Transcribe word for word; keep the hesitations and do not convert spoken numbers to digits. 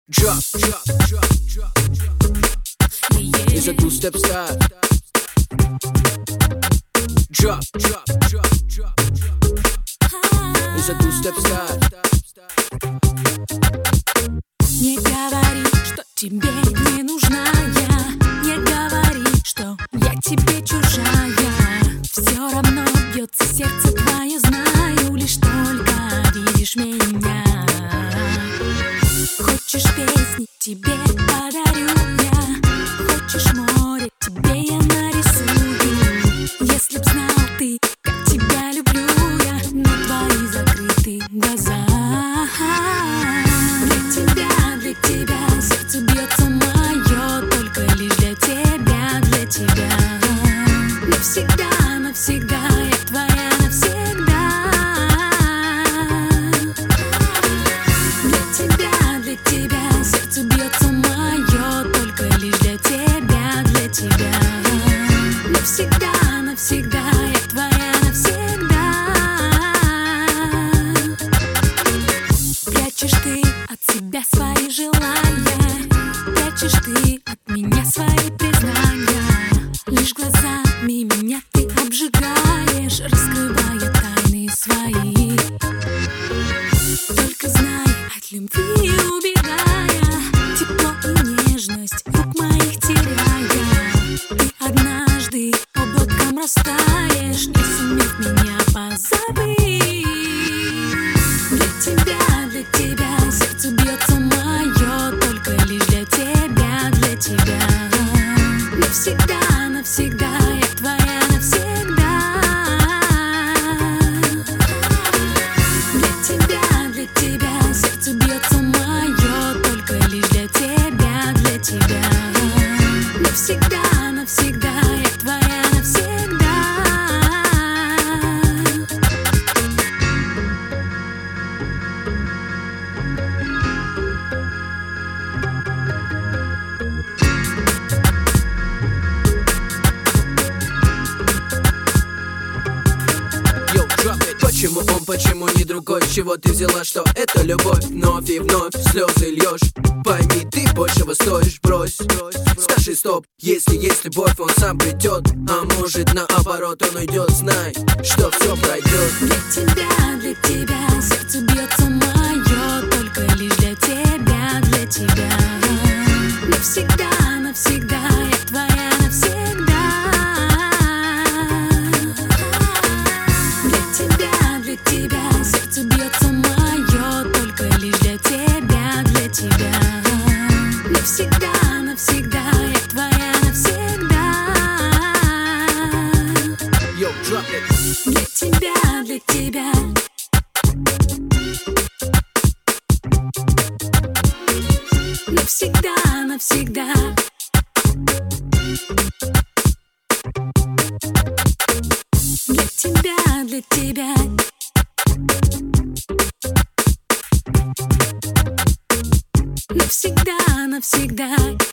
Drop, drop, drop, drop, drop. It's a two-step style. Drop, drop, drop, drop, drop. It's a two-step style. Не говори, что тебе не нужна я. Не говори, что я тебе чужая. Все равно бьется сердце твое, знаю, лишь только видишь меня. Хочешь песни, тебе подарю я. Хочешь море, тебе я нарисую. Если б знал ты, как тебя люблю я, на твои закрытые глаза. Для тебя, для тебя сердце бьется мое, только лишь для тебя, для тебя. Навсегда, навсегда я твоя, навсегда. Для тебя, для тебя сердце бьется мое, только лишь для тебя, для тебя. Навсегда, навсегда я твоя, навсегда. Прячешь ты от себя свои желания, прячешь ты от меня свои признания. Лишь глазами меня ты обжигаешь, раскрывая тайны свои. Только знай, от любви убегая, тепло и нежность рук моих теряя, ты однажды облаком растаешь, не сумев меня позабыть. Для тебя, для тебя сердце бьется мое, только лишь для тебя, для тебя. Навсегда, навсегда я твоя, навсегда. Для тебя, для тебя сердце бьется мое, только лишь для тебя, для тебя. Навсегда, навсегда я твоя, навсегда. Почему он, почему не другой? С чего ты взяла, что это любовь? Вновь и вновь слезы льешь. Пойми, ты большего стоишь, брось. Скажи стоп, если есть любовь, он сам придет. А может наоборот, он уйдет. Знай, что все пройдет. Для тебя, для тебя сердце бьется мое, только лишь для тебя, для тебя. Навсегда, навсегда я твоя, навсегда. Для тебя, для тебя сердце бьется мое, только лишь для тебя, для тебя. Навсегда, навсегда я твоя, навсегда. Yo, drop it. Для тебя, для тебя. Навсегда, навсегда. Для тебя, для тебя. Навсегда, навсегда.